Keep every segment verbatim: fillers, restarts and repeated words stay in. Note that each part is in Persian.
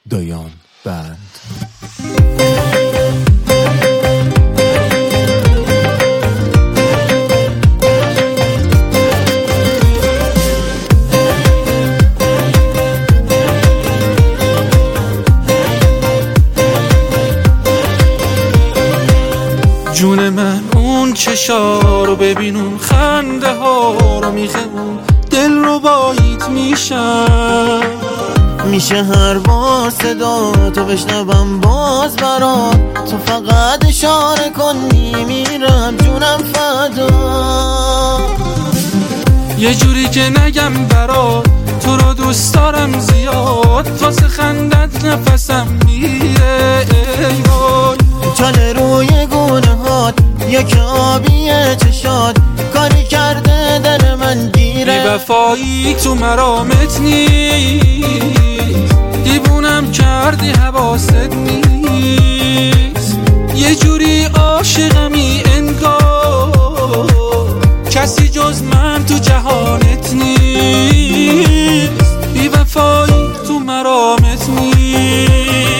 دایان بند. جون من اون چشا رو ببین، اون خنده ها رو میخمون، دل رو بایید میشم. میشه هر با صدا تو بشنوم باز برات، تو فقط اشاره کنی میرم جونم فدا. یه جوری که نگم برات تو رو دوست دارم زیاد، واسه خندت نفسم میره ای وای. چاله روی گونه هات یک آبیه چشات، کاری کرده دل من گیره. بی وفایی تو مرامت نیست، دیوونم کردی حواست نیست. یه جوری عاشقمی انگار کسی جز من تو جهانت نیست. بی وفایی تو مرامت نیست.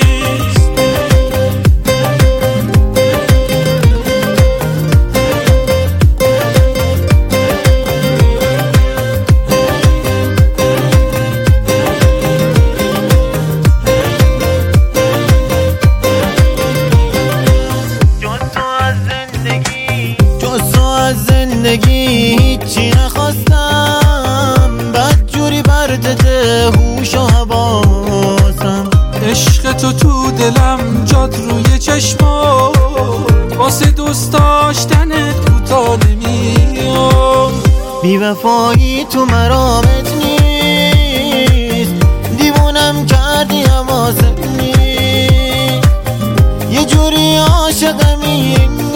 زندگی هیچی نخواستم، بد جوری برده هوش و حواسم. عشق تو تو دلم جاد روی چشما، واسه دوست داشتنت کوتا نمیام. بی وفایی تو مرامت نیست، دیوونم کردی حواست نیست. یه جوری عاشقمی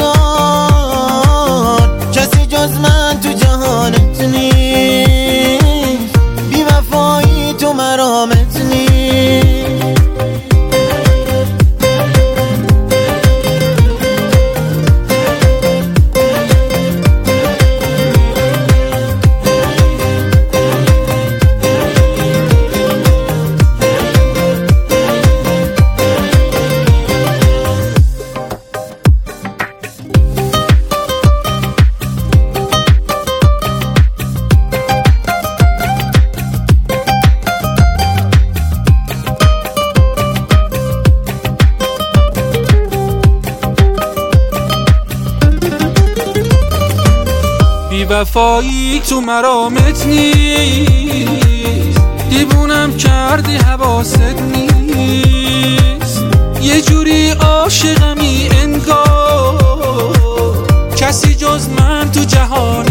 کسی جز من تو جهانت نیست. بی وفایی تو مرامت نیست. بی وفایی تو مرامت نیست، دیوونم کردی حواست نیست. یه جوری عاشقمی انگار کسی جز من تو جهان